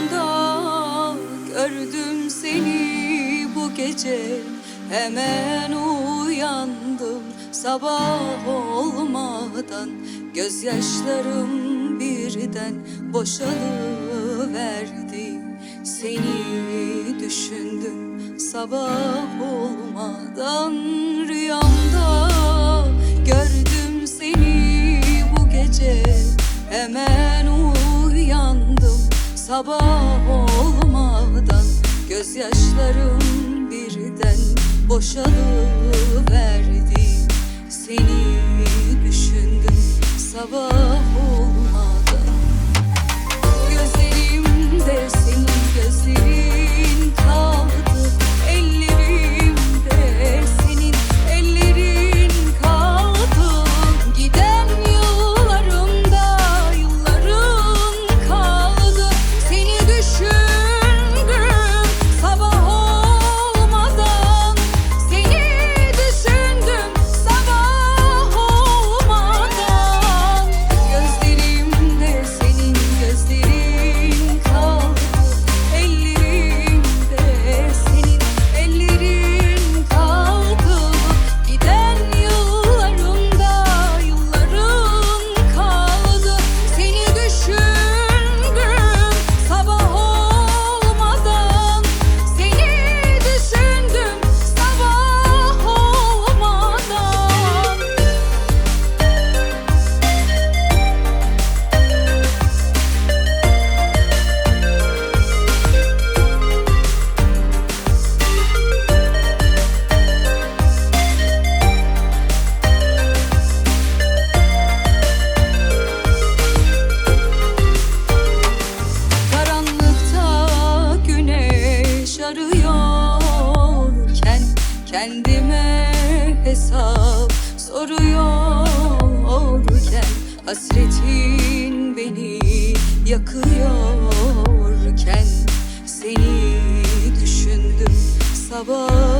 Rüyamda gördüm seni bu gece, hemen uyandım sabah olmadan. Gözyaşlarım birden boşalıverdi. Seni düşündüm sabah olmadan. Rüyamda gördüm seni bu gece, hemen uyandım sabah olmadan. Gözyaşlarım birden boşalıverdi. Seni düşündüm sabah olmadan. Gözlerimde senin gözlerin kaldı, ellerimde senin ellerin kaldı. Giden yıllarımda yıllarım kaldı. Seni düşündüm sabah olmadan. Seni düşündüm sabah olmadan. Gözlerimde senin gözlerin kaldı, ellerimde senin ellerin kaldı. Giden yıllarımda yıllarım kaldı. Seni düşündüm sabah olmadan. Seni düşündüm sabah olmadan. Karanlıkta güneş arıyorken, kendime hesap soruyorken, hasretin beni yakıyorken, seni düşündüm sabah